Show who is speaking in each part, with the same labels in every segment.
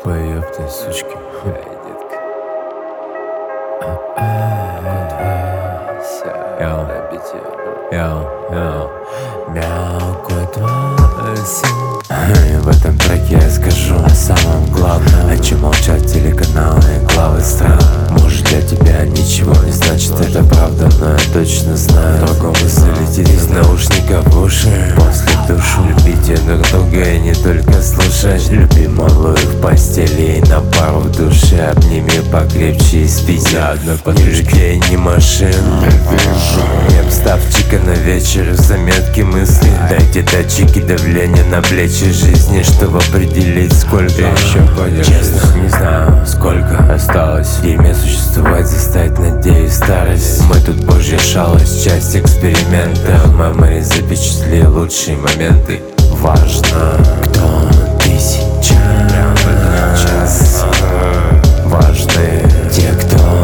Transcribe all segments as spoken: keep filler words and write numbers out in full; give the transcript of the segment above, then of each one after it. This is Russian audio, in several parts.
Speaker 1: Поёбты, сучки. Йоу, йоу, йоу. Мяу, кот Васин. И в этом треке я скажу о самом главном. О чем молчат телеканалы и главы стран. Может, для тебя ничего не значит это правда, но я точно знаю, другому залетит из наушников в уши. После душу любите друг друга и не только слушать. Люби малую в постели и на пару в душе. Обними покрепче и спите одной под людей, не машин. Не обставчика на вечер, заметки мысли. Дайте датчики давления на плечи жизни, чтобы определить, сколько еще ходишь. Честно, не знаю, сколько осталось. В дерьме существовать, заставить, надеюсь, старость. Мы тут божья шалость, часть эксперимента. В мемори запечатли лучшие моменты. Важно, кто ты сейчас. Прямо в этот час. Важны те, кто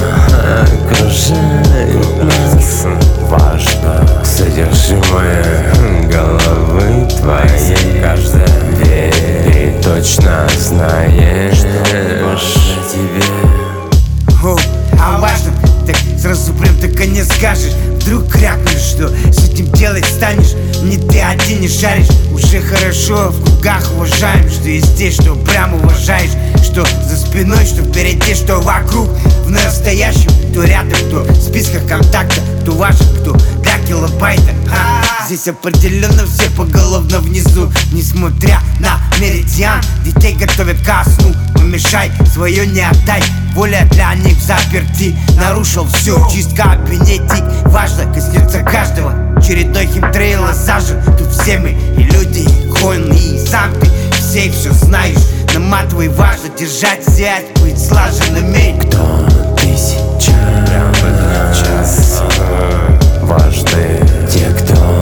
Speaker 1: окружает нас. Важно содержимое головы твоей. Каждая дверь точно знаешь, что важно тебе.
Speaker 2: О, а важно, так сразу прям так и не скажешь. Вдруг крякнешь, что с этим делать станешь. Не ты один не шаришь. Уже хорошо, в кругах уважаем, что есть здесь, что прям уважаешь. Что за спиной, что впереди, что вокруг. В настоящем, кто рядом, кто в списках контакта, кто важен, кто для килобайта. А, здесь определенно все поголовно внизу. Несмотря на меридиан, детей готовят ко сну. Помешай, свое не отдай. Воля для них в заперти. Нарушил все, чистка, бенетик. Важно, коснется каждого. Очередной химтрейл осажен. Тут все мы и люди, и коины, и сам ты. Все все знаешь. Наматывай, важно держать, взять, быть слаженными.
Speaker 1: Кто ты сейчас? Прямо в этот час. Важны те, кто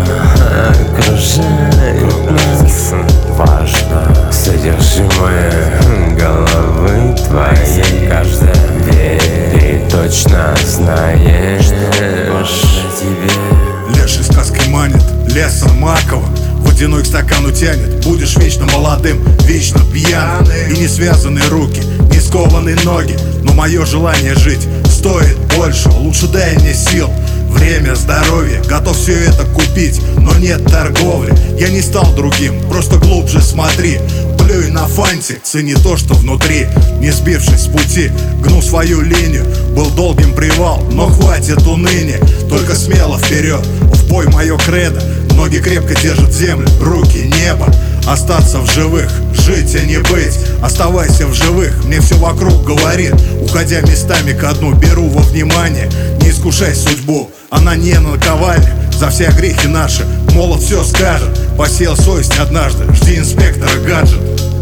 Speaker 1: окружает нас. Важно содержимое головы твоей. Каждая дверь ты точно знаешь, что важно тебе.
Speaker 3: Леший сказкой манит, лесом маково. Водяной к стакану тянет. Будешь вечно молодым, вечно пьяным. И не связанные руки, не скованные ноги. Но мое желание жить стоит больше. Лучше дай мне сил, время, здоровье. Готов все это купить, но нет торговли. Я не стал другим, просто глубже смотри. Плюй на фанте, цени то, что внутри. Не сбившись с пути, гну свою линию. Был долгим привал, но хватит уныния. Только смело вперед, в бой мое кредо. Ноги крепко держат землю, руки небо. Остаться в живых, жить, а не быть. Оставайся в живых, мне все вокруг говорит. Уходя местами ко дну, беру во внимание. Не искушай судьбу, она не наковальня. За все грехи наши молот все скажет. Посеял совесть однажды, жди инспектора гаджет.